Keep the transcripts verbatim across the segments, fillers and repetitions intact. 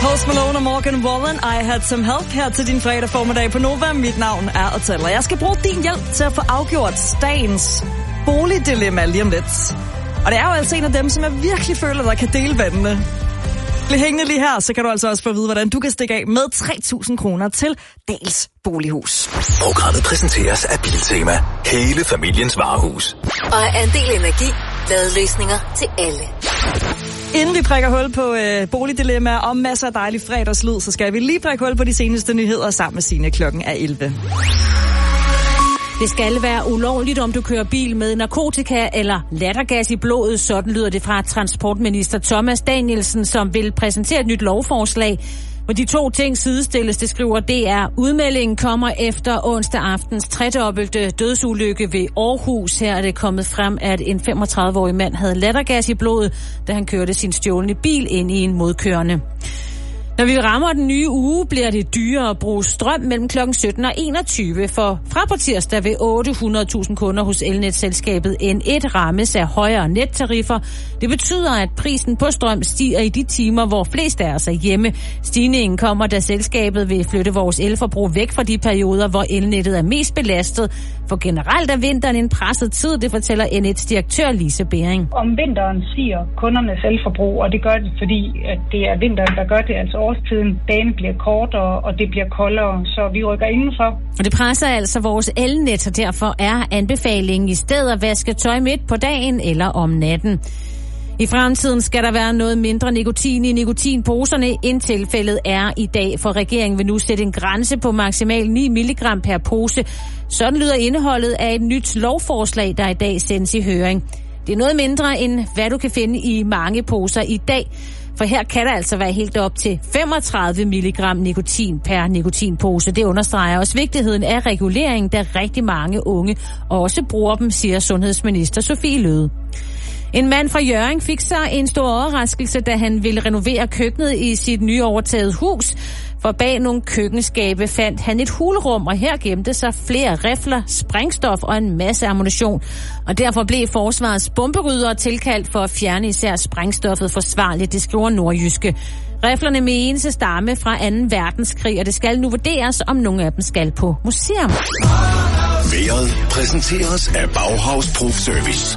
Post Malone og Morgan Wallen, I Had Some Help her til din fredag formiddag på Nova. Mit navn er Otal, og jeg skal bruge din hjælp til at få afgjort dagens boligdilemma lige om lidt. Og det er jo altså en af dem, som jeg virkelig føler, der kan dele vandene. Bliv hængende lige her, så kan du altså også få at vide, hvordan du kan stikke af med tre tusind kroner til Dahls Bolighus. Programmet præsenteres af Biltema. Hele familiens varehus. Og Andel Energi. Ladeløsninger til alle. Inden vi prikker hul på øh, boligdilemma og masser af dejlig fredagslyd, så skal vi lige prikke hul på de seneste nyheder sammen med Signe. Klokken er elleve. Det skal være ulovligt, om du kører bil med narkotika eller lattergas i blodet. Sådan lyder det fra transportminister Thomas Danielsen, som vil præsentere et nyt lovforslag. Og de to ting sidestilles, det skriver D R. Udmeldingen kommer efter onsdag aftens tredobbelte dødsulykke ved Aarhus. Her er det kommet frem, at en femogtredive-årig mand havde lattergas i blodet, da han kørte sin stjålne bil ind i en modkørende. Når vi rammer den nye uge, bliver det dyrere at bruge strøm mellem klokken sytten og enogtyve, for fra på tirsdag vil otte hundrede tusind kunder hos elnetselskabet N et rammes af højere nettariffer. Det betyder, at prisen på strøm stiger i de timer, hvor flest af os er hjemme. Stigningen kommer, da selskabet vil flytte vores elforbrug væk fra de perioder, hvor elnettet er mest belastet. For generelt er vinteren en presset tid, det fortæller N et's direktør Lise Bering. Om vinteren stiger kundernes elforbrug, og det gør det, fordi at det er vinteren, der gør det, altså årstiden. Dagen bliver kortere, og det bliver koldere, så vi rykker indenfor. Og det presser altså vores elnet, og derfor er anbefalingen i stedet at vaske tøj midt på dagen eller om natten. I fremtiden skal der være noget mindre nikotin i nikotinposerne, end tilfældet er i dag, for regeringen vil nu sætte en grænse på maksimalt ni milligram per pose. Sådan lyder indholdet af et nyt lovforslag, der i dag sendes i høring. Det er noget mindre end hvad du kan finde i mange poser i dag, for her kan der altså være helt op til femogtredive milligram nikotin per nikotinpose. Det understreger også vigtigheden af regulering, da rigtig mange unge også bruger dem, siger sundhedsminister Sofie Løhde. En mand fra Hjørring fik sig en stor overraskelse, da han ville renovere køkkenet i sit nyovertaget hus. For bag nogle køkkenskabe fandt han et hulrum, og her gemte sig flere rifler, sprængstof og en masse ammunition. Og derfor blev forsvarets bomberydere tilkaldt for at fjerne især sprængstoffet forsvarligt, det skriver Nordjyske. Riflerne menes at stamme fra anden verdenskrig, og det skal nu vurderes, om nogle af dem skal på museum. Været præsenteres af Bauhaus Proof Service.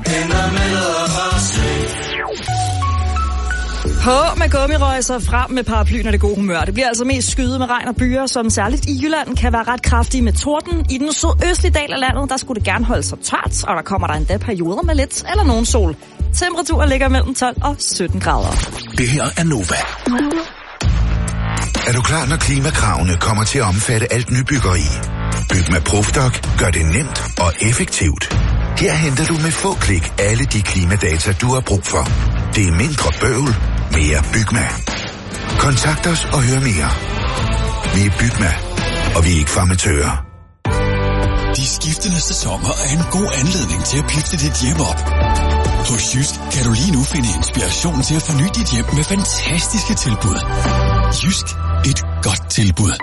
På med gummirøjser, frem med paraplyen og det gode humør. Det bliver altså mest skyet med regn og byer, som særligt i Jylland kan være ret kraftige med torden. I den sydøstlige del af landet, der skulle det gerne holde sig tørt, og der kommer der endda perioder med lidt eller nogen sol. Temperaturen ligger mellem tolv og sytten grader. Det her er Nova. Er du klar, når klimakravene kommer til at omfatte alt nybyggeri? Byg med Profdoc gør det nemt og effektivt. Her henter du med få klik alle de klimadata, du har brug for. Det er mindre bøvl, mere Bygma. Kontakt os og hør mere. Vi er Bygma, og vi er ikke farmatører. De skiftende sæsoner er en god anledning til at pifte dit hjem op. Hos Jysk kan du lige nu finde inspiration til at forny dit hjem med fantastiske tilbud. Jysk, et godt tilbud.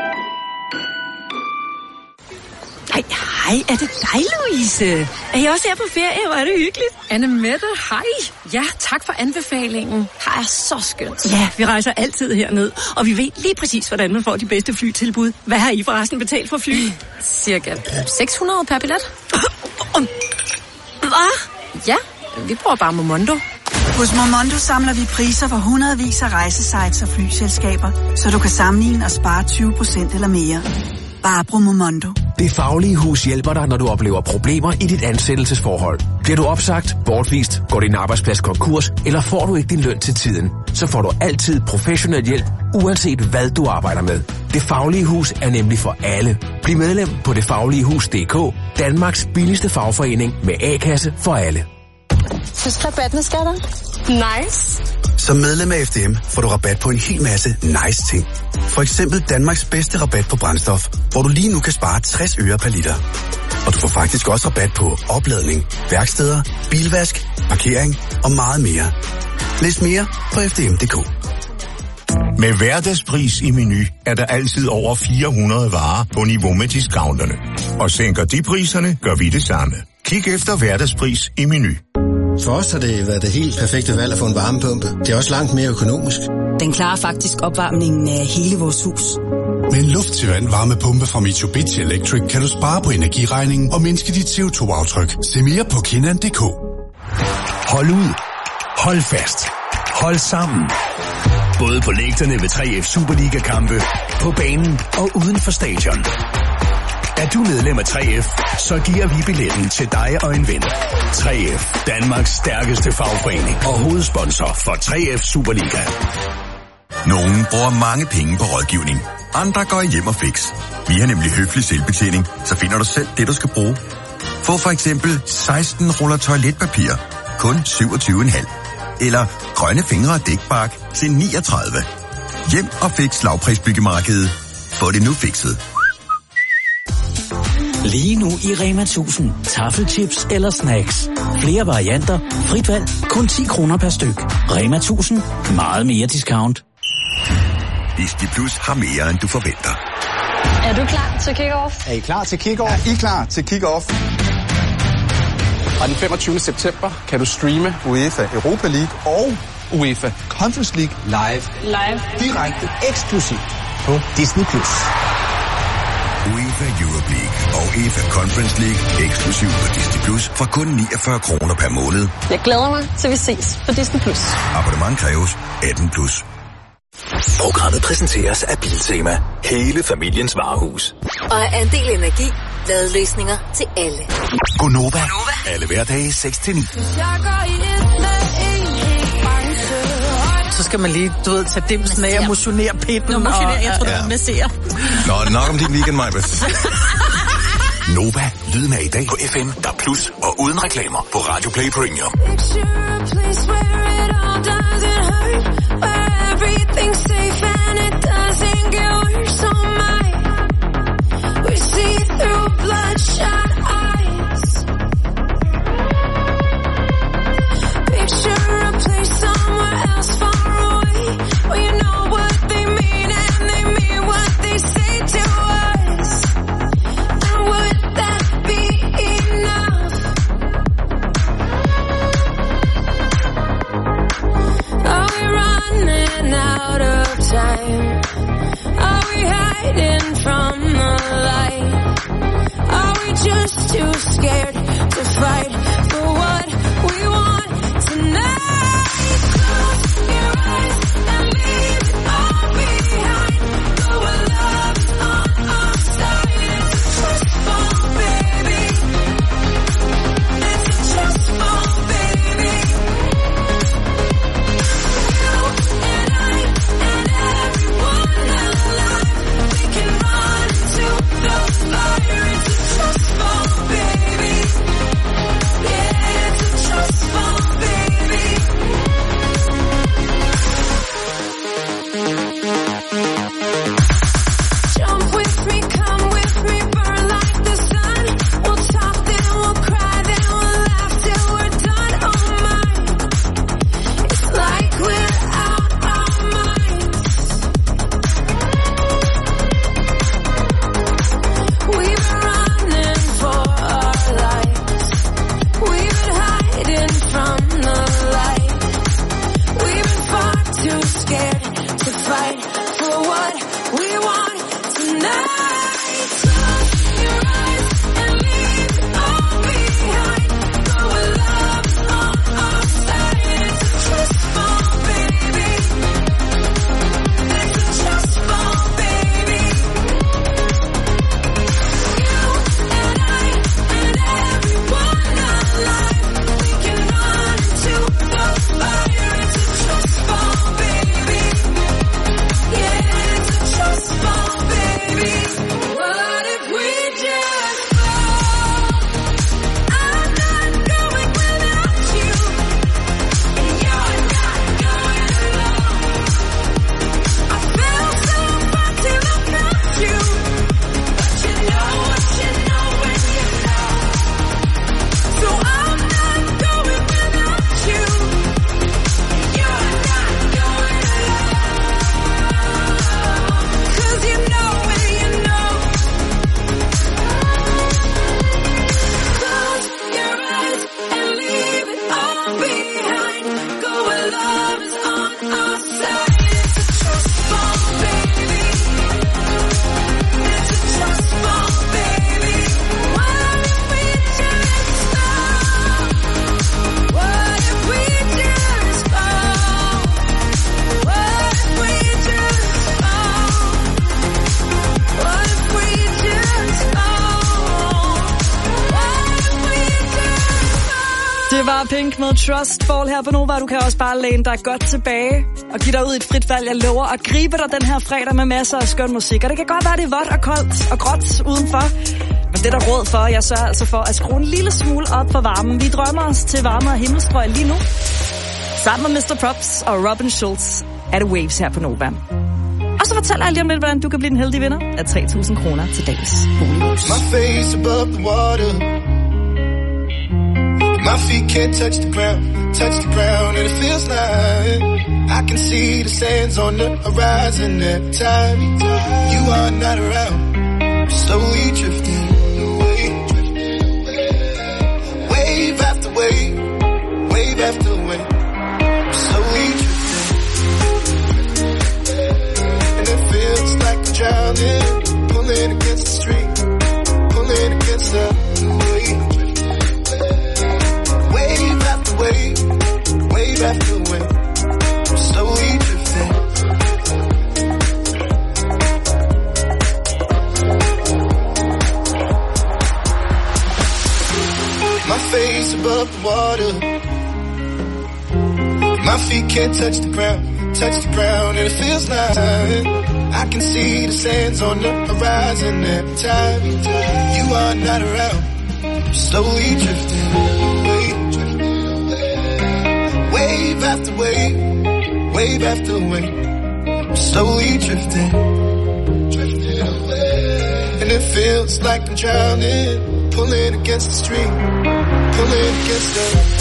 Hej, hej, er det dig, Louise? Er I også her på ferie? Hvor er det hyggeligt. Annemette, hej. Ja, tak for anbefalingen. Her er så skønt. Ja, vi rejser altid herned, og vi ved lige præcis, hvordan man får de bedste flytilbud. Hvad har I forresten betalt for fly? Cirka seks hundrede per billet. Hvad? Ja, vi bruger bare Momondo. Hos Momondo samler vi priser for hundredvis af rejsesites og flyselskaber, så du kan sammenligne og spare tyve procent eller mere. Bare brug Momondo. Det Faglige Hus hjælper dig, når du oplever problemer i dit ansættelsesforhold. Bliver du opsagt, bortvist, går din arbejdsplads konkurs, eller får du ikke din løn til tiden, så får du altid professionel hjælp, uanset hvad du arbejder med. Det Faglige Hus er nemlig for alle. Bliv medlem på det faglige hus punktum d k, Danmarks billigste fagforening med A-kasse for alle. Husk rabatten, skatter. Nice. Som medlem af F D M får du rabat på en hel masse nice ting. For eksempel Danmarks bedste rabat på brændstof, hvor du lige nu kan spare tres øre per liter. Og du får faktisk også rabat på opladning, værksteder, bilvask, parkering og meget mere. Læs mere på f d m punktum d k. Med hverdagspris i Meny er der altid over fire hundrede varer på niveau med discounterne. Og sænker de priserne, gør vi det samme. Kig efter hverdagspris i Meny. For os har det været det helt perfekte valg at få en varmepumpe. Det er også langt mere økonomisk. Den klarer faktisk opvarmningen af hele vores hus. Med en luft til vand varmepumpe fra Mitsubishi Electric kan du spare på energiregningen og mindske dit C O to aftryk. Se mere på kinnan punktum d k. Hold ud. Hold fast. Hold sammen. Både på lægterne ved tre F Superliga-kampe, på banen og uden for stadion. Er du medlem af tre F, så giver vi billetten til dig og en ven. tre F, Danmarks stærkeste fagforening og hovedsponsor for tre F Superliga. Nogle bruger mange penge på rådgivning. Andre går hjem og fix. Vi har nemlig høflig selvbetjening, så finder du selv det, du skal bruge. Få for eksempel seksten ruller toiletpapir, kun syvogtyve komma fem. Eller grønne fingre og dækbark til niogtredive. Hjem og fix lavprisbyggemarkedet. Få det nu fikset. Lige nu i Rema tusind. Taffelchips eller snacks. Flere varianter. Frit valg. Kun ti kroner per styk. Rema tusind. Meget mere discount. Disney Plus har mere, end du forventer. Er du klar til kick-off? Er I klar til kick-off? Er I klar til kick-off? Og den femogtyvende september kan du streame UEFA Europa League og UEFA Conference League live. Live. Direkte eksklusivt på Disney Plus. UEFA Europa League og UEFA Conference League eksklusivt på Disney Plus for kun niogfyrre kroner per måned. Jeg glæder mig til vi ses på Disney Plus. Abonnement kræves atten plus. Programmet præsenteres af Biltema. Hele familiens varehus. Og af Andel Energi. Ladeløsninger til alle. Gonova. Alle hverdage seks til ni. Så skal man lige, du ved, tage dimsen af og motionere pinden. Nå, motionere, jeg tror, og, ja. Du masserer. Nå, nok om din weekend, Majbeth. Nova, lyden af i dag på F M, der plus og uden reklamer på Radio Play Premium. Too scared to fight for what we want tonight. Close your eyes and leave it all behind. Go where love is on our side. It's a trust fall, baby. It's a trust fall, baby. You and I and everyone alive, we can run into the fire. It's a trust fall. var Pink med Trust Fall her på Nova. Du kan også bare læne dig godt tilbage og give dig ud i et frit valg. Jeg lover at gribe dig den her fredag med masser af skøn musik. Og det kan godt være, det er vådt og koldt og gråt udenfor. Men det er der råd for. Jeg sørger altså for at skrue en lille smule op for varmen. Vi drømmer os til varmere himmelstrøg lige nu. Sammen med mister Props og Robin Schulz er det Waves her på Nova. Og så fortæller jeg lige om lidt, hvordan du kan blive en heldig vinder af tre tusind kroner til dagens bolighus. My face above the water. My feet can't touch the ground, touch the ground, and it feels like I can see the sands on the horizon every time you are not around. Slowly drifting away, wave after wave, wave after wave, slowly drifting, and it feels like I'm drowning, pulling against the stream, pulling against the wave. Wave after wave, wave after wave, I'm slowly drifting. My face above the water. My feet can't touch the ground, touch the ground, and it feels like I can see the sands on the horizon every time you are not around. I'm slowly drifting away. Wave after wave, wave after wave, I'm slowly drifting, drifting away. And it feels like I'm drowning, pulling against the stream, pulling against the...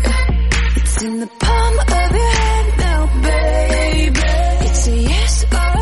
In the palm of your hand now, baby. It's a yes or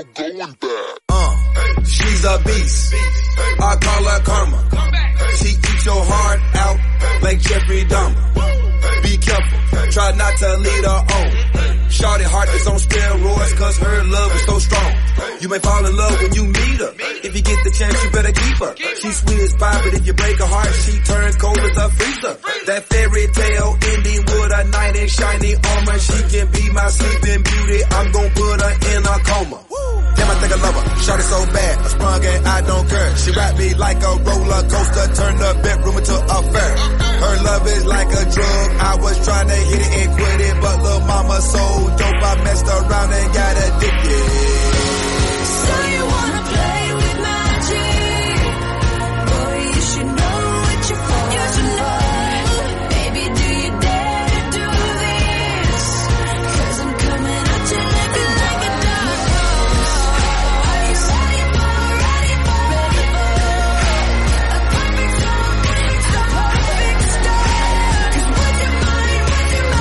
no going back. Uh, she's a beast. I call her karma. She eats your heart out like Jeffrey Dahmer. Be careful, try not to lead her on. Shorty heart is on steroids cause her love is so strong. You may fall in love when you meet her. If you get the chance, you better keep her. She's sweet as pie, but if you break her heart, she turns cold as a freezer. That fairy tale ending with a knight in shiny armor. She can be my sleeping beauty. I'm gon' put her in a coma. Damn, I think I love her. Shorty so bad, I sprung and I don't care. She ride me like a roller coaster, turn the bedroom into a fair. Her love is like a drug. I was trying to hit it and quit it, but little mama so dope, I messed around and got addicted. So you wanna play with magic? Boy, you should know what you're for. You should know. Baby, do you dare to do this? Cause I'm coming at you like a like a dog. Are you ready for, ready for, ready for a perfect storm? A perfect storm. Cause what's your mind, what's your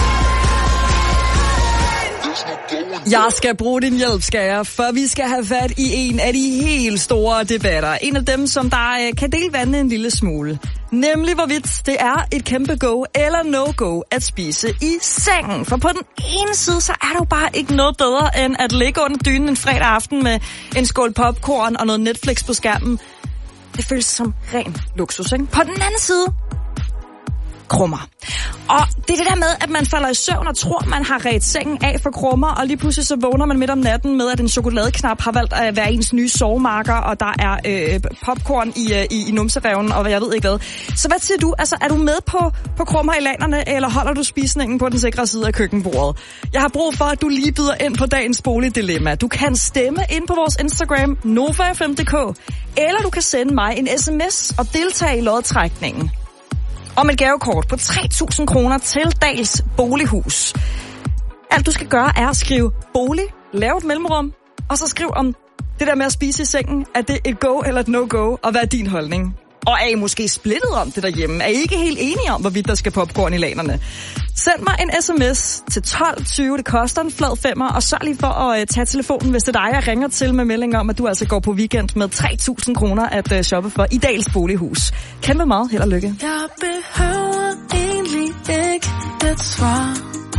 mind? Jeg skal bruge din hjælp, skal jeg, for vi skal have fat i en af de helt store debatter. En af dem, som der øh, kan dele vandet en lille smule. Nemlig hvorvidt det er et kæmpe go eller no-go at spise i sengen. For på den ene side, så er der jo bare ikke noget bedre end at ligge under dynen en fredag aften med en skål popcorn og noget Netflix på skærmen. Det føles som ren luksus, ikke? På den anden side, krummer. Og det er det der med, at man falder i søvn og tror, man har redt sengen af for krummer, og lige pludselig så vågner man midt om natten med, at en chokoladeknap har valgt at være ens nye sovemarker, og der er øh, popcorn i, øh, i, i numserevnen, og jeg ved ikke hvad. Så hvad siger du? Altså, er du med på, på krummer i landerne, eller holder du spisningen på den sikre side af køkkenbordet? Jeg har brug for, at du lige byder ind på dagens boligdilemma. Du kan stemme ind på vores Instagram, nova f m punktum d k, eller du kan sende mig en sms og deltage i lodtrækningen om et gavekort på tre tusind kroner til Dahls Bolighus. Alt du skal gøre er at skrive bolig, lave et mellemrum, og så skriv om det der med at spise i sengen. Er det et go eller et no-go, og hvad er din holdning? Og er I måske splittet om det derhjemme? Er I ikke helt enige om, hvorvidt der skal popcorn i lanerne? Send mig en sms til tolv tyve. Det koster en flad femmer, og sørg lige for at uh, tage telefonen, hvis det er dig, jeg ringer til med melding om, at du altså går på weekend med tre tusind kroner at uh, shoppe for i Dahls Bolighus. Kæmpe meget. Held og lykke. Jeg behøver egentlig ikke et svar.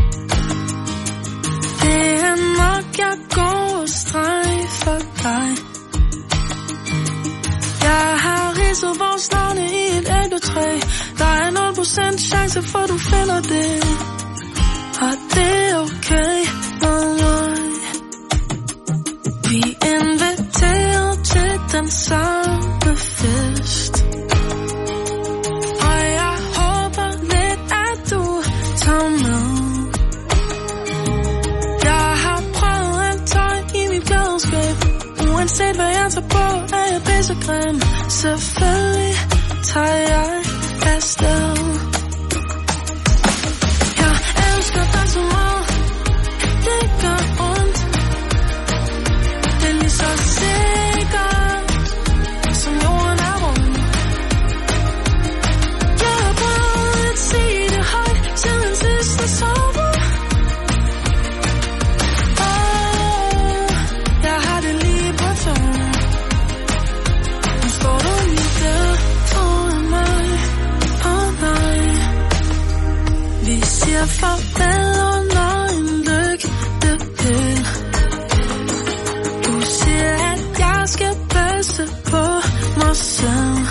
Det er nok, jeg går og strejfer dig. Jeg har ridset vores navne i et æbletræ. Der er nul procent chance for du finder det. Og det er okay med mig. Vi inviterer til den samme fest. Og jeg håber lidt, at du tager med. Jeg har prøvet alt tøj i mit klædeskab. Uanset hvad jeg tager på, er jeg pissegrim. Selvfølgelig tager jeg afsted. Jeg elsker dig så meget, det gør ondt. Det er lige så sikkert, som jorden er rund. Jeg har prøvet at sige det højt, siden sidste sommer. Jeg farvel under en lygtepæl. Du siger, at jeg skal passe på mig selv.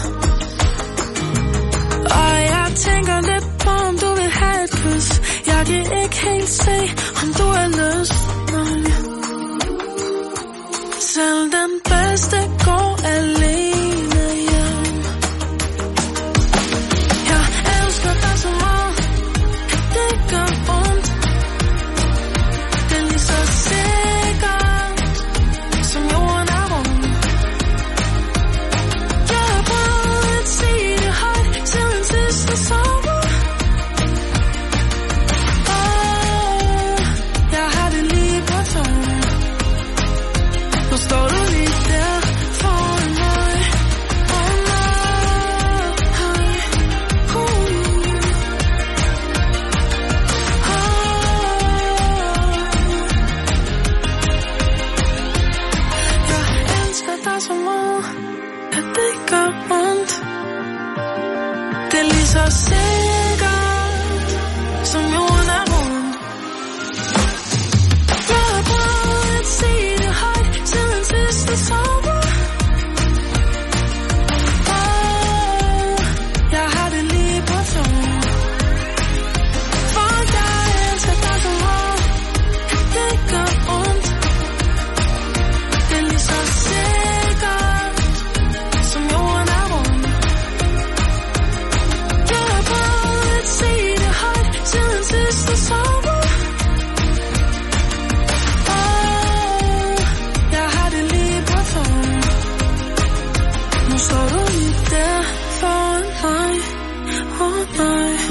Og jeg tænker lidt på, om du vil have et kys. Jeg kan ikke helt se, om du har lyst. Nej. Selv den bedste går alene hjem. Jeg elsker dig så meget. Det gør ondt. Det er lige så sikkert, som jorden er rund. Jeg har prøvet at sige det højt, siden sidste sommer. Åh, jeg har det lige på tøj. Nu står du lige der foran mig.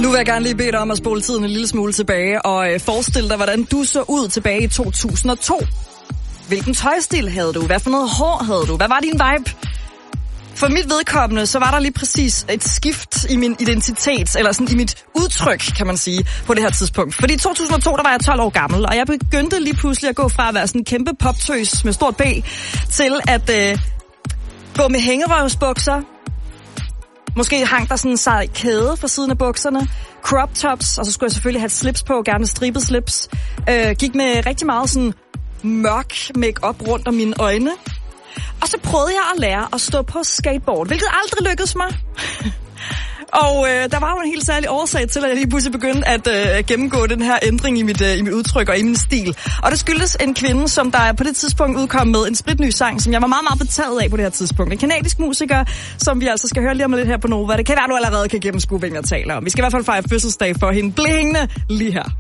vil jeg gerne lige bede dig om at spole tiden en lille smule tilbage og øh, forestille dig, hvordan du så ud tilbage i to tusind og to. Hvilken tøjstil havde du? Hvad for noget hår havde du? Hvad var din vibe? For mit vedkommende, så var der lige præcis et skift i min identitet, eller sådan i mit udtryk, kan man sige, på det her tidspunkt. Fordi i to tusind og to, der var jeg tolv år gammel, og jeg begyndte lige pludselig at gå fra at være sådan en kæmpe poptøs med stort B, til at øh, gå med hængerøvsbukser. Måske hang der sådan en sej kæde fra siden af bukserne, crop tops, og så skulle jeg selvfølgelig have et slips på, gerne stribet slips. Øh, gik med rigtig meget sådan mørk make-up rundt om mine øjne. Og så prøvede jeg at lære at stå på skateboard, hvilket aldrig lykkedes mig. Og øh, der var jo en helt særlig årsag til, at jeg lige pludselig begyndte at øh, gennemgå den her ændring i mit, øh, i mit udtryk og i min stil. Og det skyldes en kvinde, som der på det tidspunkt udkom med en spritny sang, som jeg var meget, meget betaget af på det her tidspunkt. En kanadisk musiker, som vi altså skal høre lige om lidt her på Nova. Det kan være, du allerede kan gennemskue, hvem jeg taler om. Vi skal i hvert fald fejre fødselsdag for hende. Bliv hængende lige her.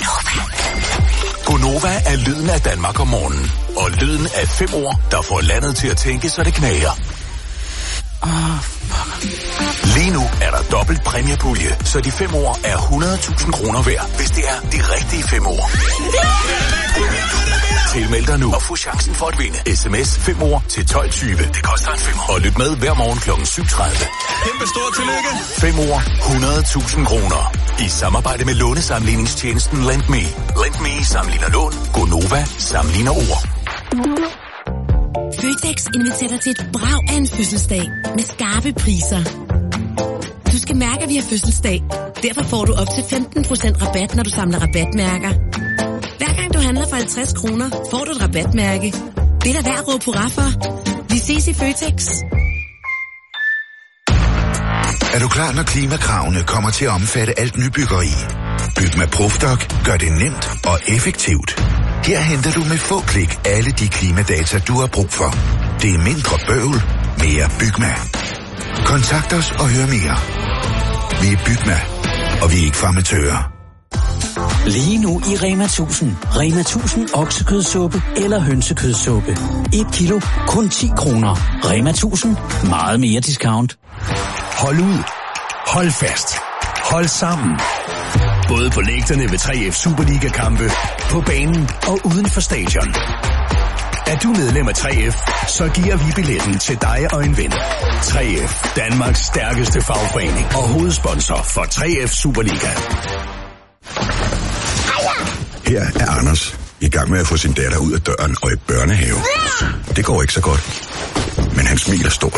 Gonova er lyden af Danmark om morgenen. Og lyden af fem ord, der får landet til at tænke, så det knager. Oh, Lige nu er der dobbelt præmiepulje, så de fem ord er hundrede tusind kroner værd, hvis det er de rigtige fem ord. Tilmeld dig nu og få chancen for at vinde. S M S fem ord til tolv tyve. Det koster en femmer. Og lyt med hver morgen klokken syv tredive. Kæmpe stort tillykke. fem ord, hundrede tusind kroner. I samarbejde med lånesamligningstjenesten LendMe. LendMe sammenligner lån. Gonova sammenligner ord. Føtex inviterer dig til et brag af en fødselsdag med skarpe priser. Du skal mærke, at vi har fødselsdag. Derfor får du op til femten procent rabat, når du samler rabatmærker. Hver gang du handler for halvtreds kroner, får du et rabatmærke. Det er da værd at råbe hurra for. Vi ses i Føtex. Er du klar, når klimakravene kommer til at omfatte alt nybyggeri? Byg med Profdoc gør det nemt og effektivt. Her henter du med få klik alle de klimadata, du har brug for. Det er mindre bøvl, mere Bygma. Kontakt os og hør mere. Vi er Bygma, og vi er ikke farmatører. Lige nu i Rema tusind. Rema tusind oksekødssuppe eller hønsekødssuppe. Et kilo, kun ti kroner. Rema tusind. Meget mere discount. Hold ud. Hold fast. Hold sammen. Både på lægterne ved tre F Superliga-kampe, på banen og uden for stadion. Er du medlem af tre F, så giver vi billetten til dig og en ven. tre F, Danmarks stærkeste fagforening og hovedsponsor for tre F Superliga. Her er Anders i gang med at få sin datter ud af døren og i børnehave. Det går ikke så godt, men han smiler stort.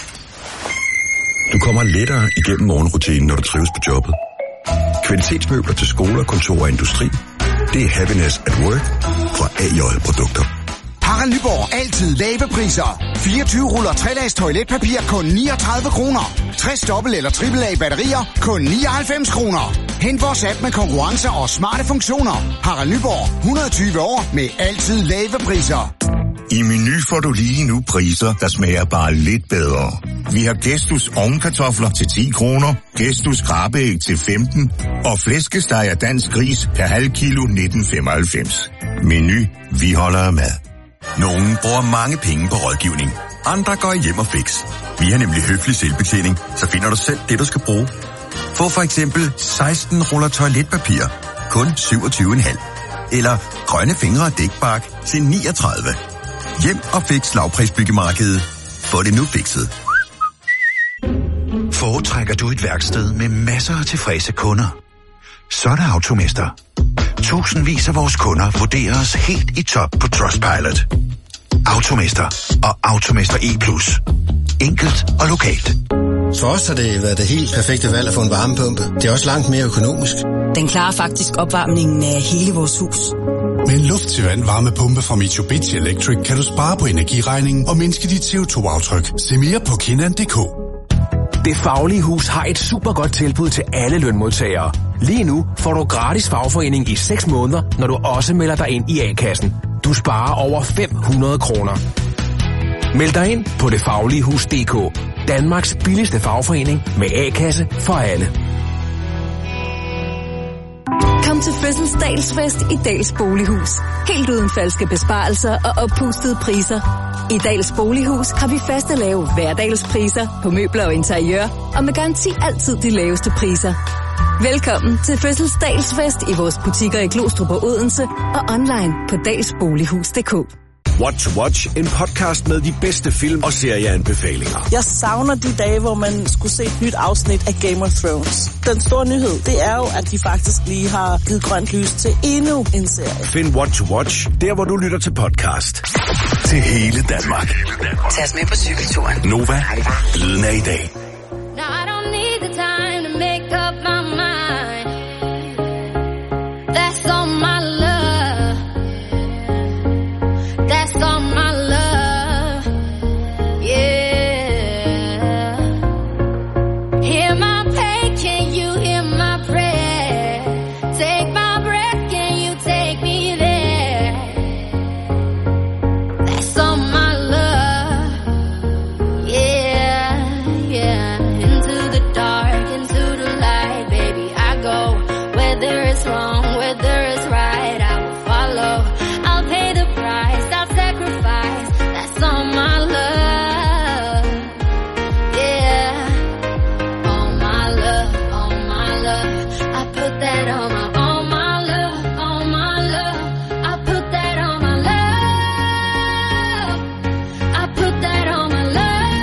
Du kommer lettere igennem morgenrutinen, når du trives på jobbet. Kvalitetsmøbler til skole, kontor og industri. Det er Happiness at Work fra A J Produkter. Harald Nyborg. Altid lave priser. fireogtyve ruller tre-lags toiletpapir kun niogtredive kroner. tres dobbelt eller triple A batterier kun nioghalvfems kroner. Hent vores app med konkurrencer og smarte funktioner. Harald Nyborg. hundrede og tyve år med altid lave priser. I Meny får du lige nu priser, der smager bare lidt bedre. Vi har Gestus ovenkartofler til ti kroner, Gestus skrabeæg til femten og flæskesteg af dansk gris per halv kilo nitten femoghalvfems. Meny, vi holder af mad. Nogle bruger mange penge på rådgivning. Andre går hjem og fix. Vi har nemlig høflig selvbetjening, så finder du selv det, du skal bruge. Få for eksempel seksten ruller toiletpapir, kun syvogtyve komma fem. Eller grønne fingre og dækbark til niogtredive. Hjem og fix lavprisbyggemarkedet. Få det nu fikset. Foretrækker du et værksted med masser af tilfredse kunder? Så er der Automester. Tusindvis af vores kunder vurderer os helt i top på Trustpilot. Automester og Automester E plus. Enkelt og lokalt. For os har det været det helt perfekte valg at få en varmepumpe. Det er også langt mere økonomisk. Den klarer faktisk opvarmningen af hele vores hus. Med en luft til vand varmepumpe fra Mitsubishi Electric kan du spare på energiregningen og mindske dit C O to aftryk. Se mere på kinan punktum d k. Det Faglige Hus har et super godt tilbud til alle lønmodtagere. Lige nu får du gratis fagforening i seks måneder, når du også melder dig ind i A-kassen. Du sparer over fem hundrede kroner. Meld dig ind på det faglige hus punktum d k. Danmarks billigste fagforening med A-kasse for alle. Kom til fødselsdagsfest i Dals Bolighus. Helt uden falske besparelser og oppustede priser. I Dals Bolighus har vi faste lave hverdagspriser på møbler og interiør, og med garanti altid de laveste priser. Velkommen til fødselsdagsfest i vores butikker i Glostrup og Odense og online på dagsbolighus punktum d k. What to Watch, en podcast med de bedste film og serieanbefalinger. Jeg savner de dage, hvor man skulle se et nyt afsnit af Game of Thrones. Den store nyhed, det er jo, at de faktisk lige har givet grønt lys til endnu en serie. Find What to Watch, der hvor du lytter til podcast. Til hele Danmark. Tag os med på cykelturen. Nova, lyden af i dag. Now I don't need the time to make up my mind. That's all my love. That's all my love. Yeah. Hear my pain, can you hear my prayer? Take my breath, can you take me there? That's all my love. Yeah, yeah. Into the dark, into the light, baby, I go. Where there is wrong, where there is right, I will follow. I'll pay the price, I'll sacrifice. That's all my love. Yeah. All my love, all my love. I put that on my, all my love, all my love. I put that on my love. I put that on my love.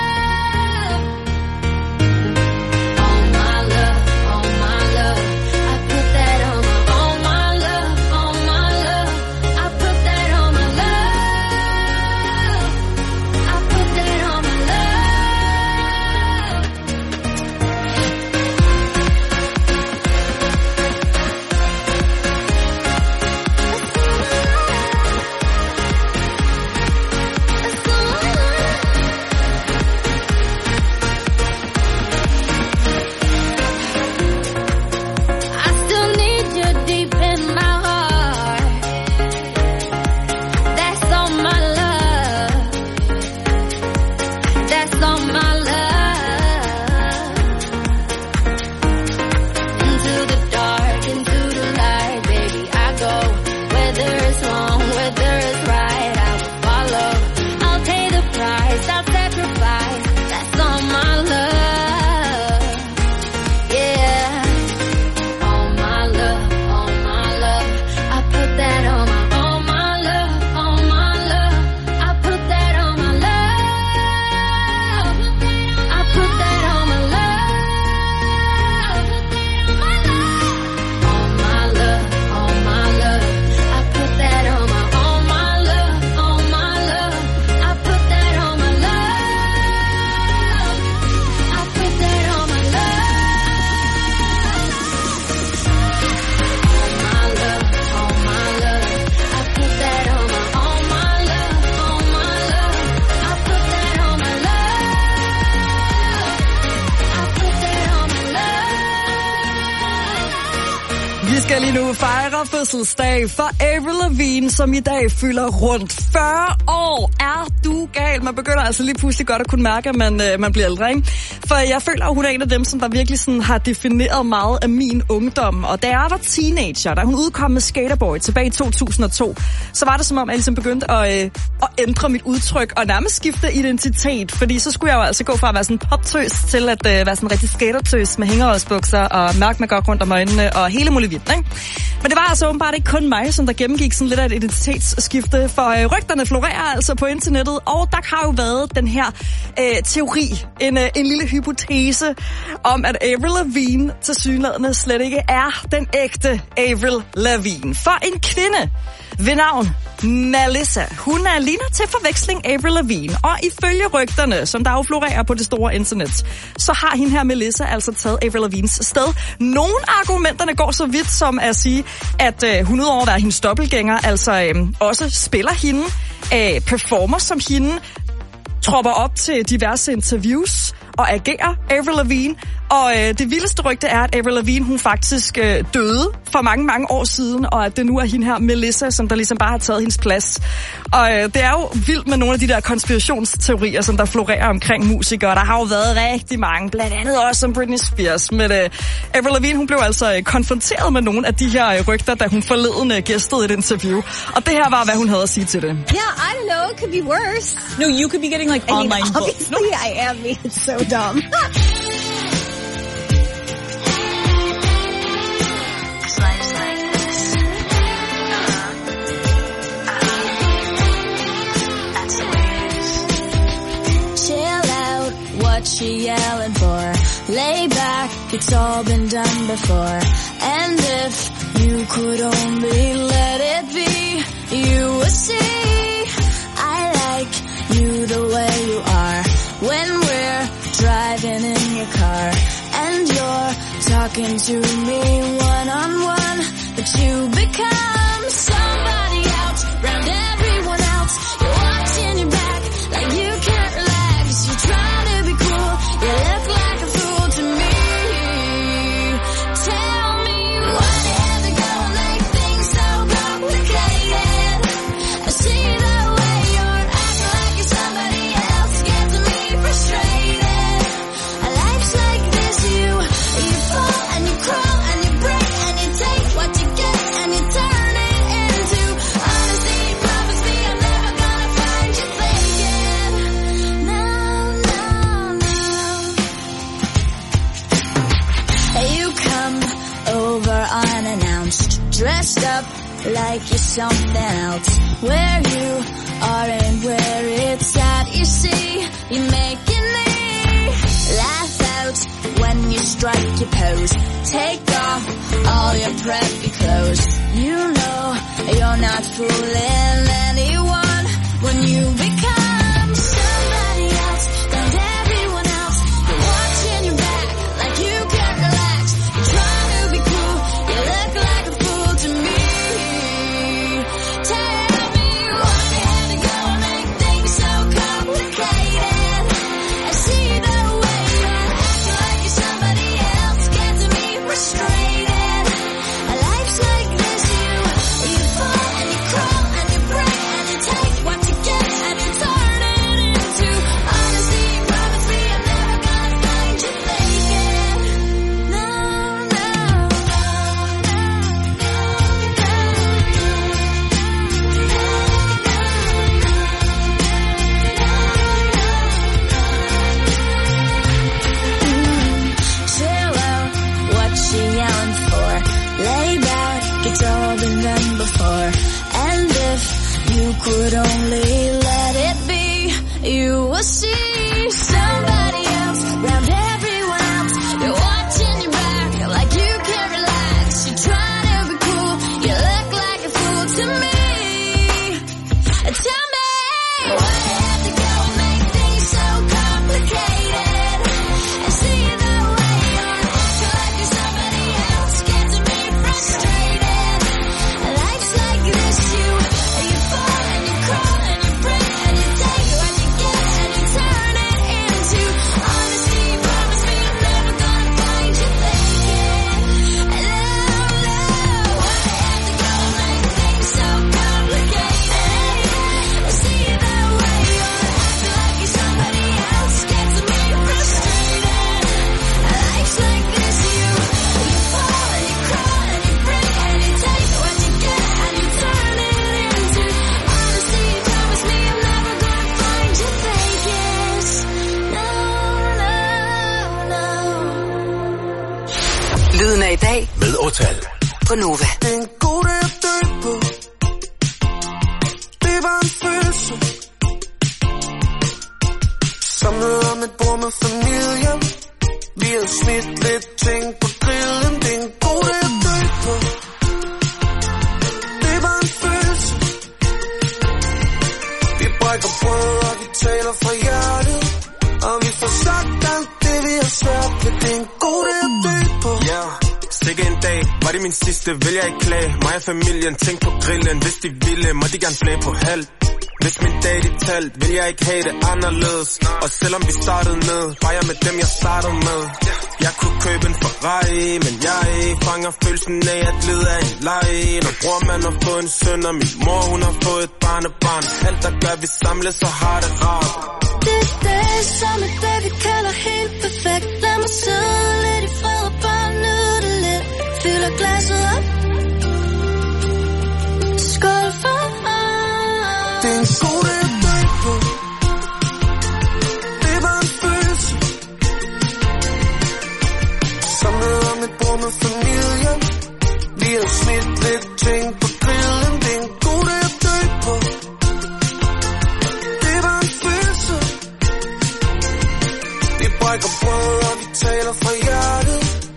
All my love, all my love. I put that on my, all my love, all my love. I put that on my love. I put that on my love. I still need you deep in my heart. That's all my love. That's all my love. Into the dark, into the light, baby, I go. Where there is wrong, where there is right, I will follow. I'll pay the price, I'll sacrifice. That's all my love. Yeah. All my love, all my love. I put that on my, all my love, all my love. I put that on my love. I put that on my love. All my love, all my love. I put that on my, all my love, all my love. I put that on my love. I put that on my love. All my love, all my love. I put that on my, all my love, all my love. I put that on my love. I put that on my love. Vi skal lige nu fejre fødselsdag for Avril Lavigne, som i dag fylder rundt fyrre år. Er du gal? Man begynder altså lige pludselig godt at kunne mærke, at man, øh, man bliver ældre, ikke? For jeg føler, at hun er en af dem, som der virkelig sådan har defineret meget af min ungdom. Og da jeg var teenager, da hun udkom med Skaterboy tilbage i to tusind og to, så var det som om, at jeg ligesom begyndte at, øh, at ændre mit udtryk og nærmest skifte identitet. Fordi så skulle jeg jo altså gå fra at være sådan en poptøs til at øh, være sådan en rigtig skatertøs med hængerholdsbukser og mørk makeup rundt om øjnene og hele muligheden, ikke? Men det var altså åbenbart ikke kun mig, som der gennemgik sådan lidt af et identitetsskifte, for øh, rygterne florerer altså på internettet, og der har jo været den her øh, teori, en, øh, en lille hypotese om, at Avril Lavigne tilsyneladende slet ikke er den ægte Avril Lavigne. For en kvinde ved navn Melissa, hun er ligner til forveksling Avril Lavigne, og ifølge rygterne, som der jo florerer på det store internet, så har hende her Melissa altså taget Avril Lavignes sted. Nogle argumenterne går så vidt som at sige, at øh, hun udover at være hendes dobbeltgænger, altså øh, også spiller hende, øh, performer som hende, tropper op til diverse interviews og agerer Avril Lavigne. Og øh, det vildeste rygte er, at Avril Lavigne, hun faktisk øh, døde for mange, mange år siden, og at det nu er hende her, Melissa, som der ligesom bare har taget hendes plads. Og øh, det er jo vildt med nogle af de der konspirationsteorier, som der florerer omkring musikere. Der har jo været rigtig mange, blandt andet også som Britney Spears. Men øh, Avril Lavigne, hun blev altså øh, konfronteret med nogle af de her øh, rygter, da hun forleden øh, gæstede et interview. Og det her var, hvad hun havde at sige til det. Yeah, I don't know. It could be worse. No, you could be getting like I mean, online books. obviously I am. It's so dumb. it's all been done before. And if you could only let it be, you would see I like you the way you are. When we're driving in your car and you're talking to me one-on-one, but you become somebody else round everyone else. You're watching your back like you can't relax. You're trying to be cool, you look like a fool to me. Tell me why you have to go and make things so complicated. I see the way you're acting like you're somebody else, gets me frustrated. A life's like this, you you fall and you crawl and you break and you take what you get and you turn it into honesty. Promise me I'm never gonna find you faking. No, no, no. You come over unannounced, dressed up like you're something else. Where you are and where it's at, you see, you're making me laugh out when you strike your pose. Take off all your preppy clothes. You know you're not fooling anyone when you become somebody else and everyone else. You're watching your back like you can't relax. You're trying to be cool, you look like a fool to me. Tell me why you had to go and make things so complicated. I see the way you're acting like you're somebody else, gets me frustrated. A life's like this, you you fall and you crawl and you break and you take what you get and you turn it into honesty. Promise me I'm never gonna find you faking. No, no, chill out, what you yelling for? Lay back, it's all been done before. And if you could only let it be, you will see somebody else round everyone else. You're watching your back like you can't relax. You're trying to be cool, you look like a fool to me. Tell me why you have to go and make things so complicated. I see the way you're acting like you're somebody else, gets me frustrated. Life's like this, you you fall and you crawl and you break and you take what you get and you turn it into honesty. Promise me I'm never gonna find you faking. I love, love why you have to go and make things so complicated. I see the way you're acting like you're somebody else, gets me frustrated. Life's like this, you you fall and you crawl and you break and you take what you get and you turn it into honesty. Promise me I'm never gonna find you faking. No, no, no. Lyden af i dag Med Årtal. på Nova. En god dag at dø på. Det var en følelse. Samlet om et bord med familien. Vi havde smidt lidt ting på grillen. Det er en god dag at dø på. Det var en følelse. Vi brækker brød og vi taler fra hjertet. Og vi får sagt alt det vi har svært ved. Det er en god dag at dø på. Ja, sikke en dag, var det min sidste, vil jeg ikke klage. Mig og familien, tænk på grillen. Hvis de ville, må de gerne flage på halv. Hvis min dag de talt, vil jeg ikke have det anderledes. Og selvom vi startede ned, var jeg med dem jeg startede med. Jeg kunne købe en Ferrari, men jeg fanger følelsen af at lede af en leg. Når bror man har fået en søn, og min mor hun har fået et barnebarn. Alt der gør vi samles og har det rart. Det er dag som et dag vi kalder helt perfekt. Lad mig sidde lidt i fred og bare nyde det lidt. Fylder glasset op. Skål for mig. Det er en god dag at dø på. Det var en følelse. Samlet om et bord med familien. Vi har smidt lidt ting på grillen. Det er en god dag at dø på. Det var en følelse. Vi brækker brød og vi taler fra hjertet.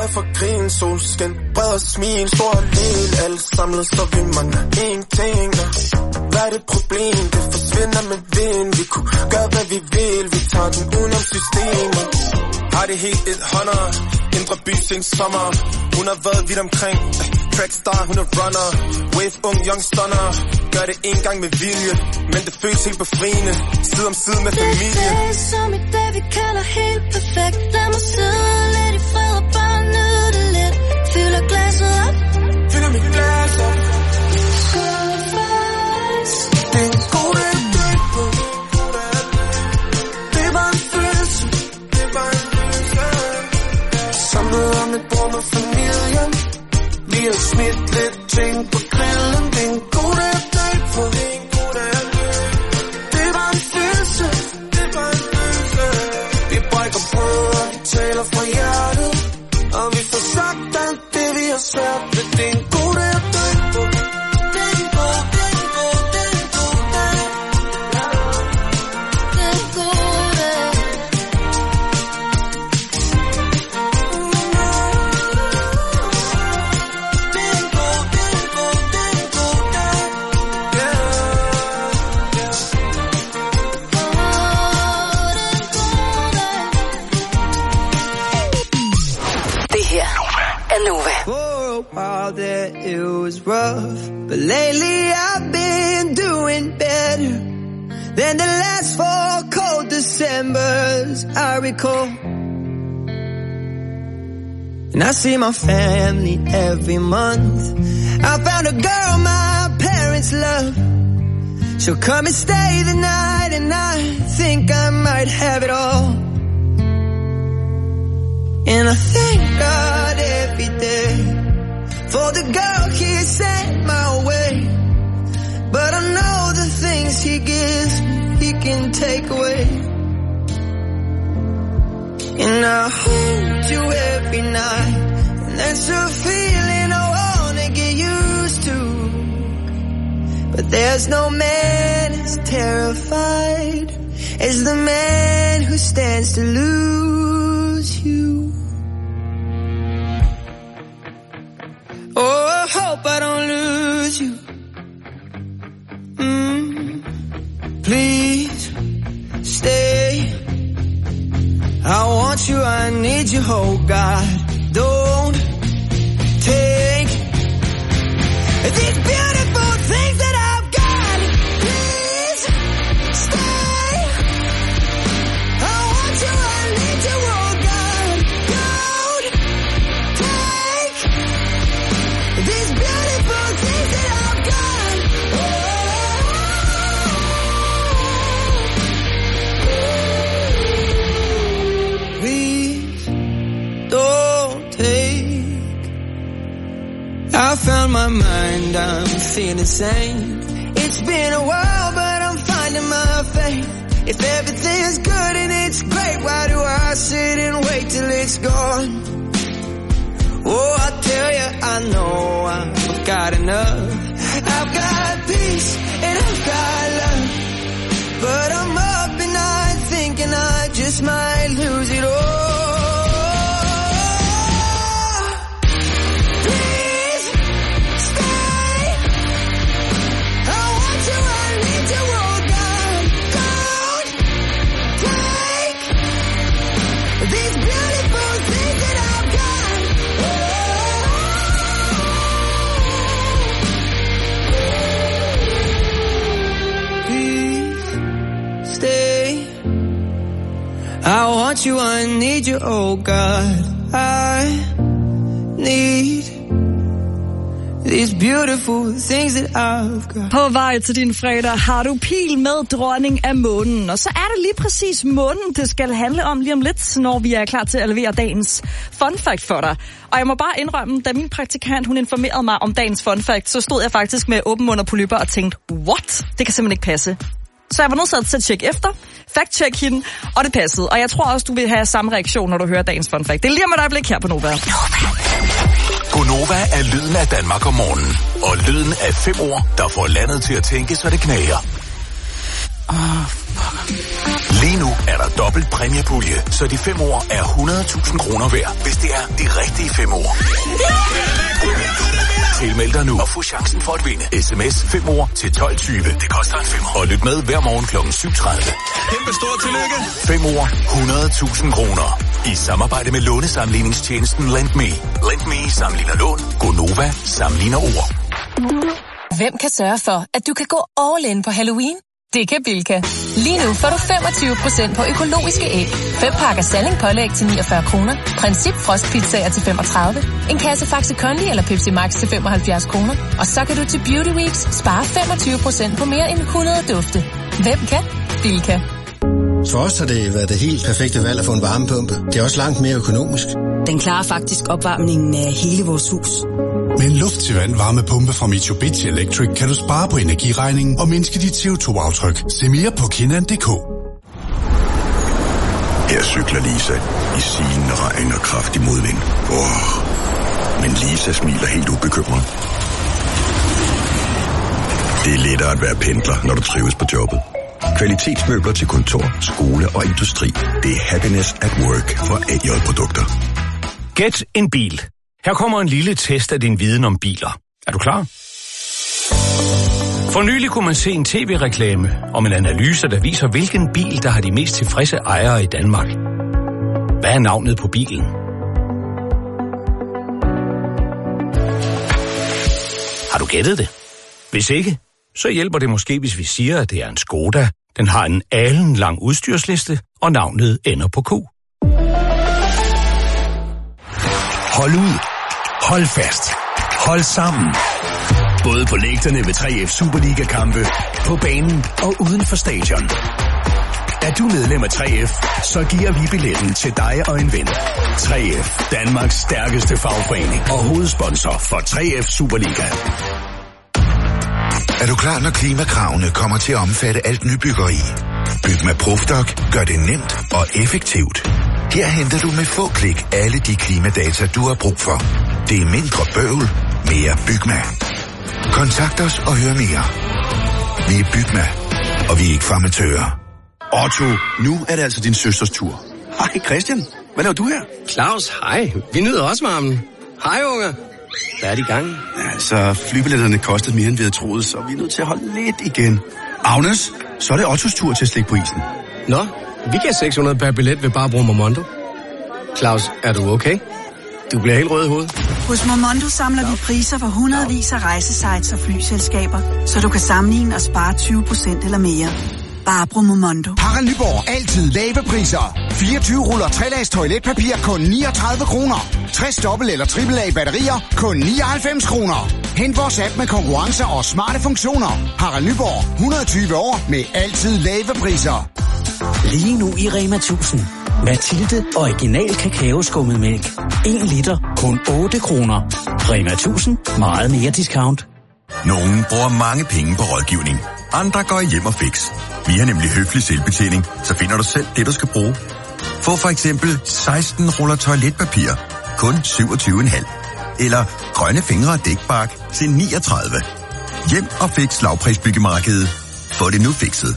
for grin, solskin, bred og smil, stor og lille, alle samlet, så vi mangler ingenting. Hvad er det problem? Det forsvinder med vind. Vi kunne gøre, hvad vi vil, vi tager den udenom systemet. Har det helt et hånder, indre by sin sommer. Hun har været vidt omkring, trackstar, hun er runner. Wave, ung, young stunner. Gør det en gang med vilje, men det føles helt befriende. Side om side med familie. Det er som i dag, vi kalder helt perfekt. Lad mig sidde lidt i fred og bare nyde det lidt. Fylder glasset op. Fylder mit glas op. Det er en god dag, dag på. Det var en følelse. Det var en følelse. Samlet om et bord med familien. Vi har smidt lidt ting på grillen. Det er en god dag, dag på. Det var en følelse. Det var en følelse. Vi brækker brød, og vi taler fra hjertet. Og vi får sagt alt det, vi har svært ved. Det er en god dag, dag på. Det er en god dag. While that it was rough, but lately I've been doing better than the last four cold Decembers I recall. And I see my family every month. I found a girl my parents love. She'll come and stay the night, and I think I might have it all. And I thank God every day for the girl he sent my way. But I know the things he gives me, he can take away. And I hold you every night, and that's a feeling I wanna get used to. But there's no man as terrified as the man who stands to lose you. Oh, I hope I don't lose you. Mm, please stay. I want you, I need you, oh God. Don't take these beautiful things that I've got. Please stay. I want you, I need you, oh God. Don't take these beautiful things that I've got. Oh. Please don't take. I found my mind, I'm feeling sane. It's been a while, but I'm finding my faith. If everything's good and it's great, why do I sit and wait till it's gone? Oh, I tell you, I know I've got enough. I've got peace and I've got love. But I'm up at night thinking I just might lose it all. Please stay. I want you, I need you, oh God. Don't take these beautiful things that I've got. Stay. I want you, I need you, oh God. I need these beautiful things that I've got. På vej til din fredag har du pil med dronning af månen. Og så er det lige præcis månen, det skal handle om lige om lidt, når vi er klar til at levere dagens fun fact for dig. Og jeg må bare indrømme, da min praktikant hun informerede mig om dagens fun fact, så stod jeg faktisk med åben mund og polypper og tænkte, what? Det kan simpelthen ikke passe. Så jeg var nødt til at tjekke efter, fact-check hende, og det passede. Og jeg tror også, du vil have samme reaktion, når du hører dagens fun fact. Det er lige om et øjeblik her på Nova. Gonova er lyden af Danmark om morgenen. Og lyden af fem ord, der får landet til at tænke, så det knager. Oh, lige nu er der dobbelt præmiepulje, så de fem år er hundrede tusind kroner værd, hvis det er de rigtige fem år. Tilmeld dig nu og få chancen for at vinde. Sms fem år til tolv tyve. Det koster en femmer. Og lyt med hver morgen klokken syv tredive. Kæmpe stort tillykke. fem år, hundrede tusind kroner. I samarbejde med lånesamligningstjenesten LendMe. LendMe sammenligner lån. Gonova sammenligner ord. Hvem kan sørge for, at du kan gå all in på Halloween? Det kan Bilka. Lige nu får du femogtyve procent på økologiske æg, fem pakker Salling pålæg til niogfyrre kroner, Princip frostpizzaer til femogtredive, en kasse Faxe Kondi eller Pepsi Max til femoghalvfjerds kroner, og så kan du til Beauty Weeks spare femogtyve procent på mere end hundrede dufte. Hvem kan? Bilka. For os har det været det helt perfekte valg at få en varmepumpe. Det er også langt mere økonomisk. Den klarer faktisk opvarmningen af hele vores hus. Med en luft til vand varmepumpe fra Mitsubishi Electric kan du spare på energiregningen og mindske dit C O to aftryk. Se mere på kinnan punktum d k. Her cykler Lisa i silende regn og kraftig modvind. Oh. Men Lisa smiler helt ubekymret. Det er lettere at være pendler, når du trives på jobbet. Kvalitetsmøbler til kontor, skole og industri. Det er happiness at work for A J-produkter. Gæt en bil. Her kommer en lille test af din viden om biler. Er du klar? For nylig kunne man se en tv-reklame om en analyse, der viser, hvilken bil, der har de mest tilfredse ejere i Danmark. Hvad er navnet på bilen? Har du gættet det? Hvis ikke, så hjælper det måske, hvis vi siger, at det er en Skoda. Den har en alenlang udstyrsliste, og navnet ender på Q. Hold ud. Hold fast. Hold sammen. Både på lægterne ved tre F Superliga-kampe, på banen og uden for stadion. Er du medlem af tre F, så giver vi billetten til dig og en ven. tre F, Danmarks stærkeste fagforening og hovedsponsor for tre F Superliga. Er du klar, når klimakravene kommer til at omfatte alt nybyggeri? Byg med Profdoc gør det nemt og effektivt. Her henter du med få klik alle de klimadata, du har brug for. Det er mindre bøvl, mere Bygma. Kontakt os og hør mere. Vi er Bygma, og vi er ikke farmatører. Otto, nu er det altså din søsters tur. Hej Christian, hvad laver du her? Claus, hej. Vi nyder også varmen. Hej unge. Hvad er det i gang? Ja, så flybilletterne kostede mere, end vi havde troet, så vi er nødt til at holde lidt igen. Agnes, så er det Ottos tur til at slikke på isen. Nå, vi giver seks hundrede per billet ved bare at bruge Momondo. Claus, er du okay? Du bliver helt rød i hovedet. Hos Momondo samler vi priser for hundredvis af rejsesites og flyselskaber, så du kan sammenligne og spare tyve procent eller mere. Bare brug Momondo. Harald Nyborg. Altid lave priser. fireogtyve ruller tre-lags toiletpapir kun niogtredive kroner. tres dobbelt eller triple A batterier kun nioghalvfems kroner. Hent vores app med konkurrencer og smarte funktioner. Harald Nyborg. hundrede og tyve år med altid lave priser. Lige nu i Rema tusind. Mathilde Original Kakaoskummet Mælk. en liter kun otte kroner. Rema tusind. Meget mere discount. Nogen bruger mange penge på rådgivning. Andre går hjem og fix. Vi har nemlig høflig selvbetjening, så finder du selv det, du skal bruge. Få for eksempel seksten ruller toiletpapir. Kun syvogtyve komma fem. Eller grønne fingre og dækbark til niogtredive. Hjem og fix lavprisbyggemarkedet. Få det nu fikset.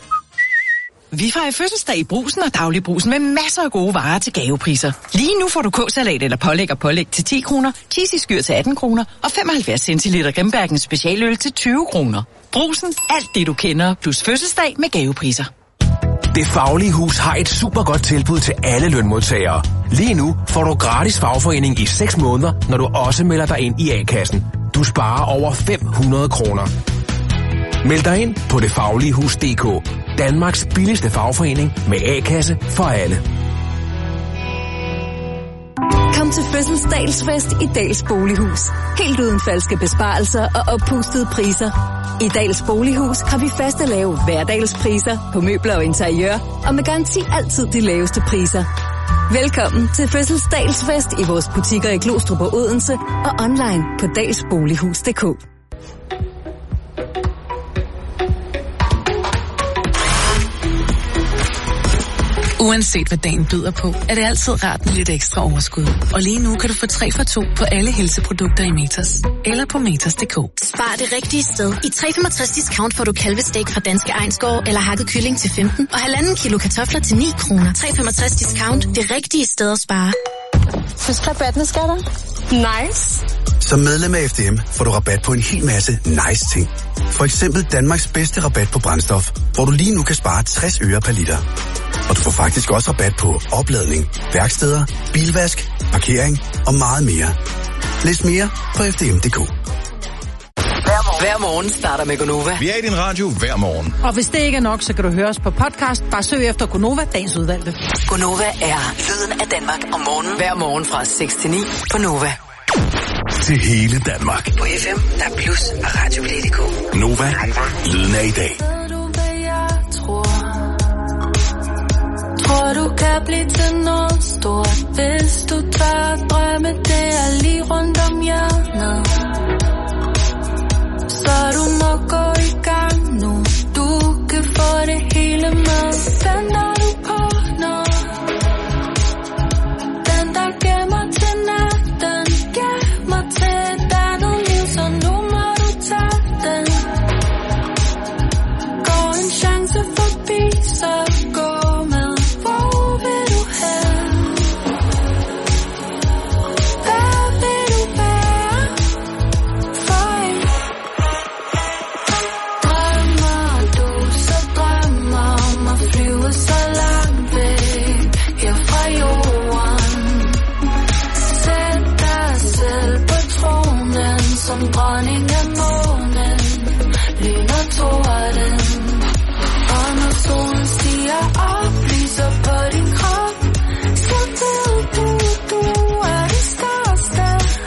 Vi fejrer fødselsdag i Brugsen og Dagligbrusen med masser af gode varer til gavepriser. Lige nu får du k-salat eller pålæg og pålæg til ti kroner, cheesy skyr til atten kroner og femoghalvfjerds centiliter Grimbergens specialøl til tyve kroner. Brugsen, alt det du kender, plus fødselsdag med gavepriser. Det Faglige Hus har et super godt tilbud til alle lønmodtagere. Lige nu får du gratis fagforening i seks måneder, når du også melder dig ind i A-kassen. Du sparer over fem hundrede kroner. Meld dig ind på det faglige hus punktum d k. Danmarks billigste fagforening med A-kasse for alle. Kom til fødselsdagsfest i Dals Bolighus. Helt uden falske besparelser og oppustede priser. I Dals Bolighus har vi faste lave hverdagspriser på møbler og interiør, og med garanti altid de laveste priser. Velkommen til fødselsdagsfest i vores butikker i Glostrup og Odense og online på dalsbolighus punktum d k. Uanset hvad dagen byder på, er det altid rart med lidt ekstra overskud. Og lige nu kan du få tre for to på alle helseprodukter i Matas. Eller på matas punktum d k. Spar det rigtige sted. I tre komma femogtres discount får du kalvestek fra Danske Ejersgård eller hakket kylling til femten og halvanden kilo kartofler til ni kroner. tre komma femogtres discount. Det rigtige sted at spare. Husk rabatten, skatter. Nice. Som medlem af F D M får du rabat på en hel masse nice ting. For eksempel Danmarks bedste rabat på brændstof, hvor du lige nu kan spare tres øre per liter. Og du får faktisk også rabat på opladning, værksteder, bilvask, parkering og meget mere. Læs mere på f d m punktum d k. Hver morgen starter med Gonova. Vi er i din radio hver morgen. Og hvis det ikke er nok, så kan du høre os på podcast. Bare søg efter Gonova, dagens udvalgte. Gonova er lyden af Danmark om morgenen. Hver morgen fra seks til ni på Nova. Til hele Danmark. På F M, der er plus og radioplay punktum d k. Nova, lyden af i dag. Tror du kan blive til noget stort, hvis du tør drømme, det er lige rundt om hjørnet. Så du må gå i gang nu, du kan få det hele med. Den der du på nu, den der gemmer til natten, gemmer til et andet liv, så nu må du tage den. Gå en chance forbi, så gå med. Hvor vil du hen? Hvad vil du være? For en drømmer du, så drømmer om at flyve så langt væk her fra jorden. Sæt dig selv på tronen som dronning af månen, lyn og torden. Og når solen stiger op, lyser på din krop, så ved du, du er det største.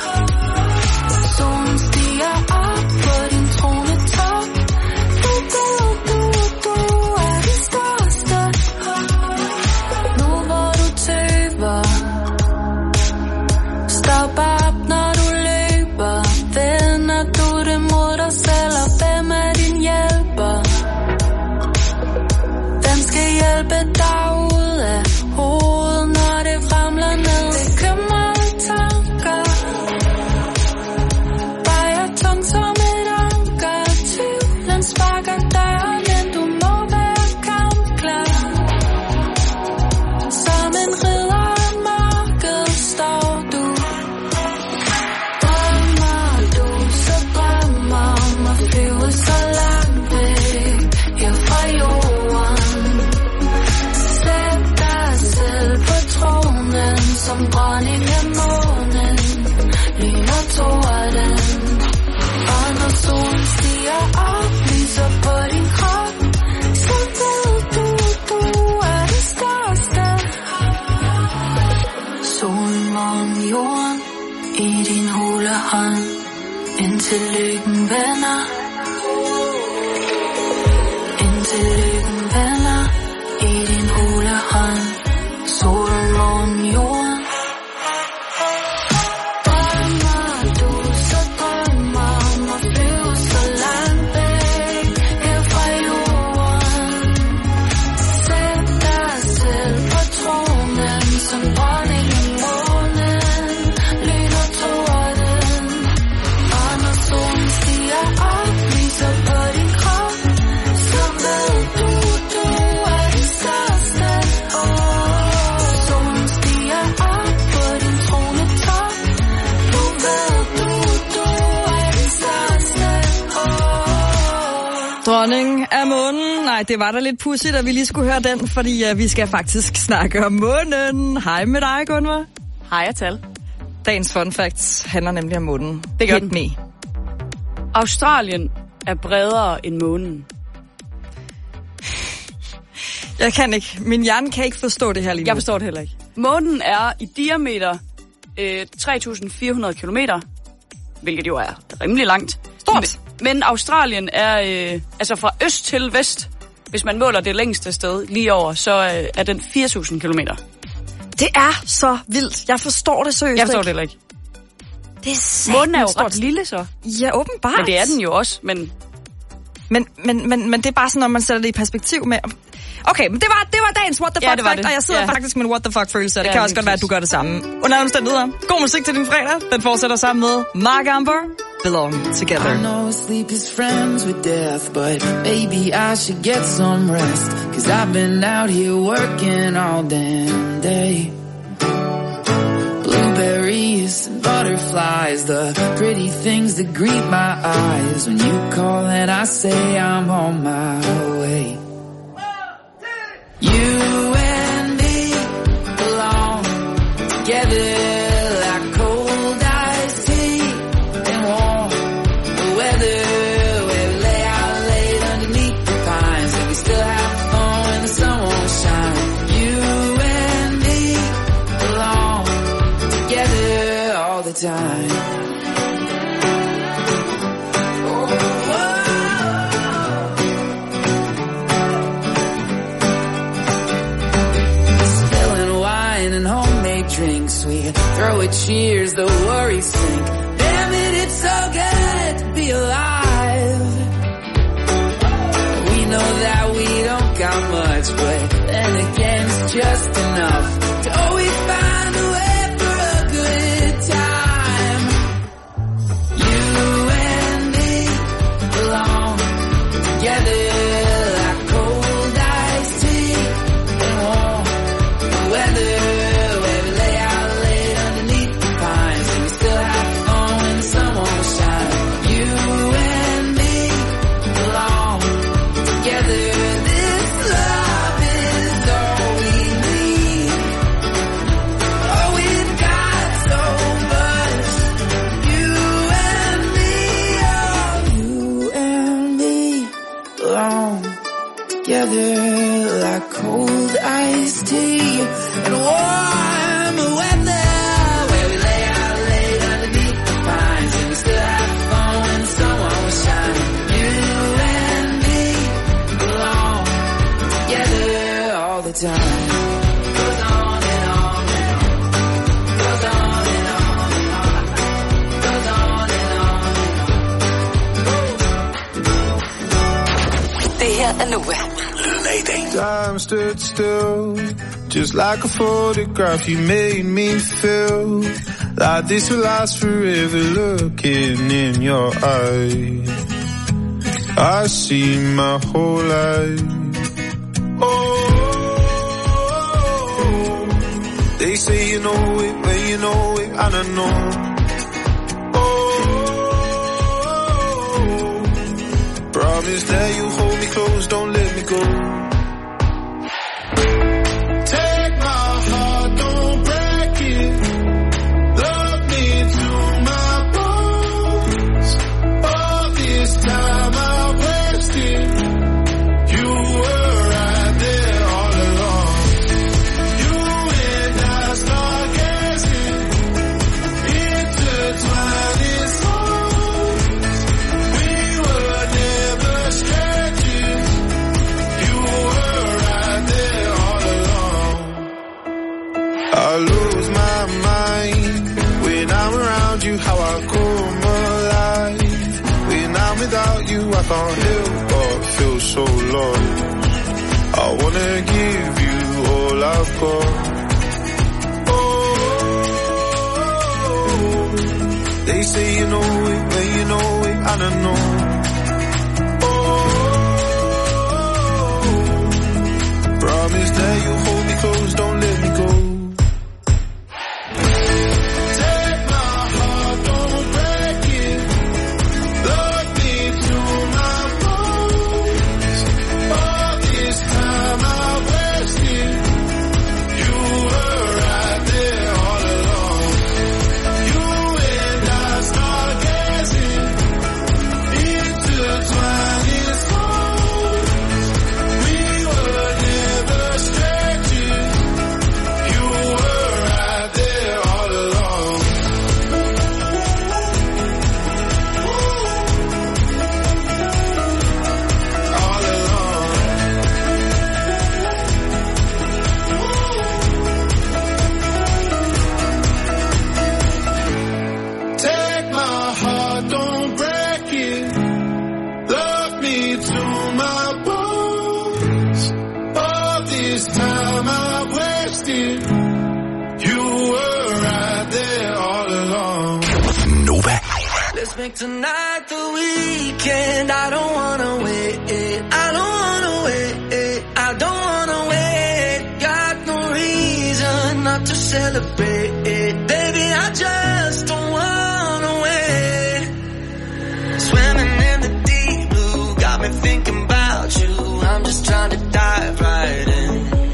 Solen stiger op på din tronetop, du ved, du, du er det største. Nu hvor du tøver, stop op når du løber. Vender du det mod dig selv, og hvem er din hjælper? Den skal hjælpe dig ud af hovedet, når det ramler ned. Bekymrede tanker vejer tungt som et anker. Tvivlen sparker døren, men du må være kampklar. Som en ridder af mørket står du. Drømmer du, så drømmer om at flyve så langt væk her fra jorden. Sæt dig selv på tronen som dronning af månen, lyn og torden. Og når solen stiger op, lyser på din krop, så ved du, du er det største. Solen, månen, jorden i din hule hånd, indtil lykken vender. Indtil lykken vender i din hule hånd. Solen, månen, jorden. Drømmer du, så drømmer om at flyve så langt væk her fra jorden. Sæt dig selv på tronen som dronning af månen, lyn og torden. Og når solen stiger op, lyser på din krop, så ved du, du er det største. Solen stiger op på din tronetop, du ved, du, du er det største. Dronning af månen. Nej, det var da lidt pudsigt, at vi lige skulle høre den, fordi uh, vi skal faktisk snakke om månen. Hej med dig, Gunvar. Hej, Atal. Dagens fun facts handler nemlig om månen. Det gør Hit den. me. Australien er bredere end månen. Jeg kan ikke. Min hjerne kan ikke forstå det her lige nu. Jeg forstår det heller ikke. Månen er i diameter øh, tre tusind fire hundrede kilometer, hvilket jo er rimelig langt. Stort. Men Australien er øh, altså fra øst til vest. Hvis man måler det længste sted lige over, så øh, er den fire tusind kilometer. Det er så vildt. Jeg forstår det seriøst. Jeg forstår det heller ikke. Det er Månen er jo stort. ret lille så. Ja, åbenbart. Men det er den jo også, men... Men, men, men, men det er bare sådan, når man sætter det i perspektiv med... Okay, men det var, det var dagens What the Ja, Fuck det var fact, det. og jeg sidder Ja. faktisk med en What the Fuck følelse, og det Ja, kan også lige godt være, at du gør det samme. Under omstændigheder, god musik til din fredag. Den fortsætter sammen med Mark Amber, Belong Together. I know sleep is friends with death, but maybe I should get some rest, cause I've been out here working all damn day. Blueberries and butterflies, the pretty things that greet my eyes when you call and I say I'm on my way. You and me belong together like cold iced tea and warm weather, where we lay out late underneath the pines and we still have fun when the sun won't shine. You and me belong together all the time. Drinks, we throw a cheers, the worries sink. Damn it, it's so good to be alive. We know that we don't got much, but then again it's just enough to always find a way for a good time. You and me belong together like cold iced tea and warm weather. Together like cold iced tea and warm weather, where we lay out late underneath the pines and we still have fun when the sun won't shine. You and me belong together all the time. Goes on and on and on. Goes on and on and on. Goes on and on and on. Det her er Nova. Time stood still, just like a photograph. You made me feel like this will last forever. Looking in your eyes, I see my whole life. Oh, they say you know it when you know it, and I know. Oh, promise that you hold me close, don't let me go. I lose my mind when I'm around you, how I come alive. When I'm without you, I can't help but feel so lost. I wanna give you all I've got. Oh, they say you know it when you know it, and I know. Oh, promise that you hold me close, don't let me go. Into alone. Nova. Let's make tonight the weekend. I don't wanna wait. I don't wanna wait. I don't wanna wait. Got no reason not to celebrate. Baby, I just don't wanna wait. Swimming in the deep blue, got me thinking about you. I'm just trying to dive right in.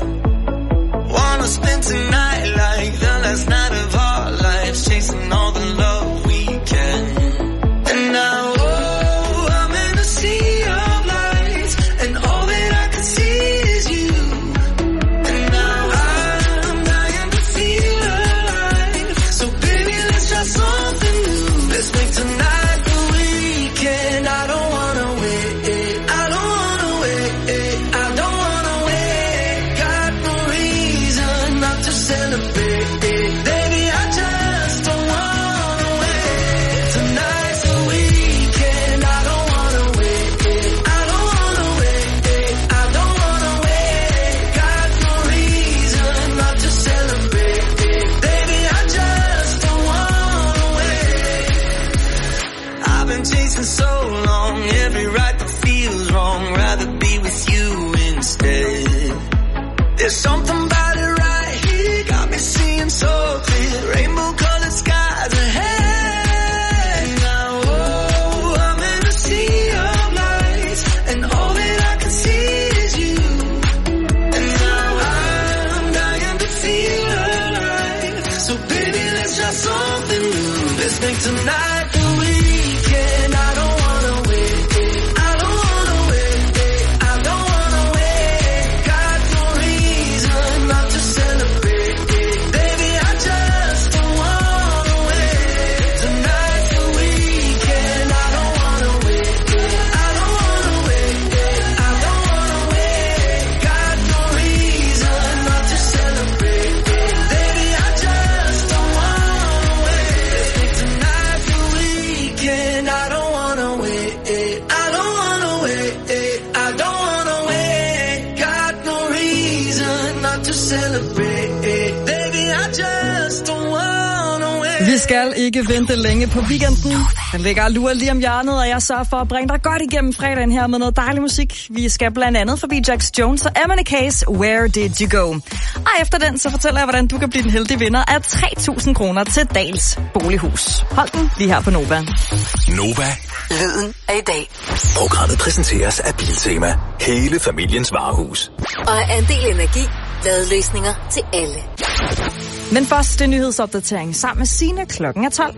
Wanna spend tonight like the last night of our lives, chasing all the love we can. And now, oh, I'm in a sea of lights, and all that I can see is you. And now I'm dying to feel alive. So baby, let's try something new. Let's make tonight the weekend. I don't wanna wait. I don't wanna wait. I don't wanna wait. Got no reason not to celebrate. Baby, I just don't wanna wait. Tonight's the weekend. I don't wanna wait. I don't wanna wait. I don't wanna wait. Got no reason not to celebrate. Baby, I just don't wanna wait. I've been chasing so long, every right that feels wrong. Rather be with you instead. There's something about it right here, got me seeing so clear. Rainbow colored skies ahead. Now, oh, I'm in a sea of lights, and all that I can see is you. And now I'm dying to feel alive. So baby, let's try something new. Let's make tonight the weekend. I don't wanna wait. I don't wanna wait. I don't wanna wait. Got no reason not to celebrate. Baby, I just don't wanna wait. Tonight's the weekend. I don't wanna wait. I don't wanna wait. I don't wanna wait. Got no reason not to celebrate. Baby, I just don't wanna wait. Let's make tonight the weekend. I don't wanna wait. I don't wanna wait. I don't wanna wait. Got no reason not to celebrate. Baby, I just don't wanna wait. Vi skal ikke vente længe på weekenden. Den ligger og lurer lige om hjørnet, og jeg sørger for at bringe dig godt igennem fredagen her med noget dejlig musik. Vi skal blandt andet forbi Jax Jones og Emily Case, Where Did You Go? Og efter den, så fortæller jeg, hvordan du kan blive den heldige vinder af tre tusind kroner til Dahls Bolighus. Hold den lige her på Nova. Nova. Lyden af i dag. Programmet præsenteres af Biltema. Hele familiens varehus. Og af Andel Energi. Ladeløsninger til alle. Men først det nyhedsopdatering sammen med Signe. Klokken er tolv.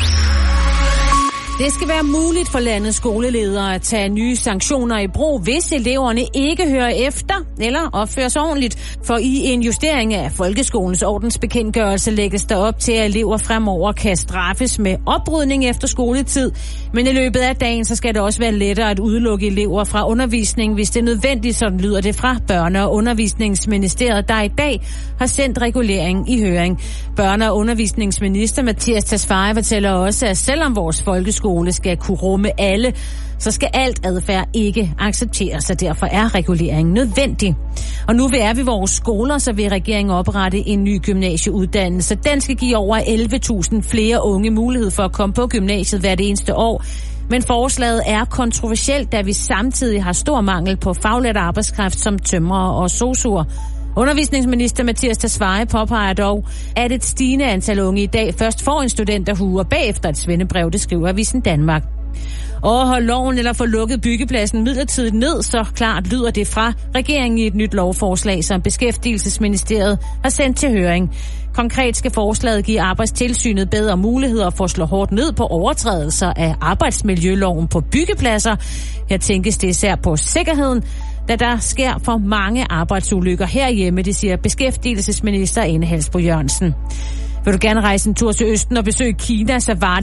Det skal være muligt for landets skoleledere at tage nye sanktioner i brug, hvis eleverne ikke hører efter eller opfører sig ordentligt. For i en justering af folkeskolens ordensbekendtgørelse lægges der op til, at elever fremover kan straffes med oprydning efter skoletid. Men i løbet af dagen så skal det også være lettere at udelukke elever fra undervisning, hvis det er nødvendigt, sådan lyder det fra Børne- og Undervisningsministeriet, der i dag har sendt regulering i høring. Børne- og Undervisningsminister Mattias Tesfaye fortæller også, at selvom vores folkeskole skal kunne rumme alle, så skal alt adfærd ikke accepteres, og derfor er reguleringen nødvendig. Og nu vil er vi vores skoler, så vil regeringen oprette en ny gymnasieuddannelse. Den skal give over elleve tusind flere unge mulighed for at komme på gymnasiet hvert eneste år. Men forslaget er kontroversielt, da vi samtidig har stor mangel på faglært arbejdskraft som tømrere og sosuer. Undervisningsminister Mattias Tesfaye påpeger dog, at et stigende antal unge i dag først får en studenterhue og bagefter et svendebrev, det skriver Avisen Danmark. Overhold loven eller få lukket byggepladsen midlertidigt ned, så klart lyder det fra regeringen i et nyt lovforslag, som Beskæftigelsesministeriet har sendt til høring. Konkret skal forslaget give Arbejdstilsynet bedre muligheder for at slå hårdt ned på overtrædelser af arbejdsmiljøloven på byggepladser. Her tænkes det især på sikkerheden, da der sker for mange arbejdsulykker herhjemme, det siger beskæftigelsesminister Ane Halsboe-Jørgensen. Vil du gerne rejse en tur til Østen og besøge Kina, så var det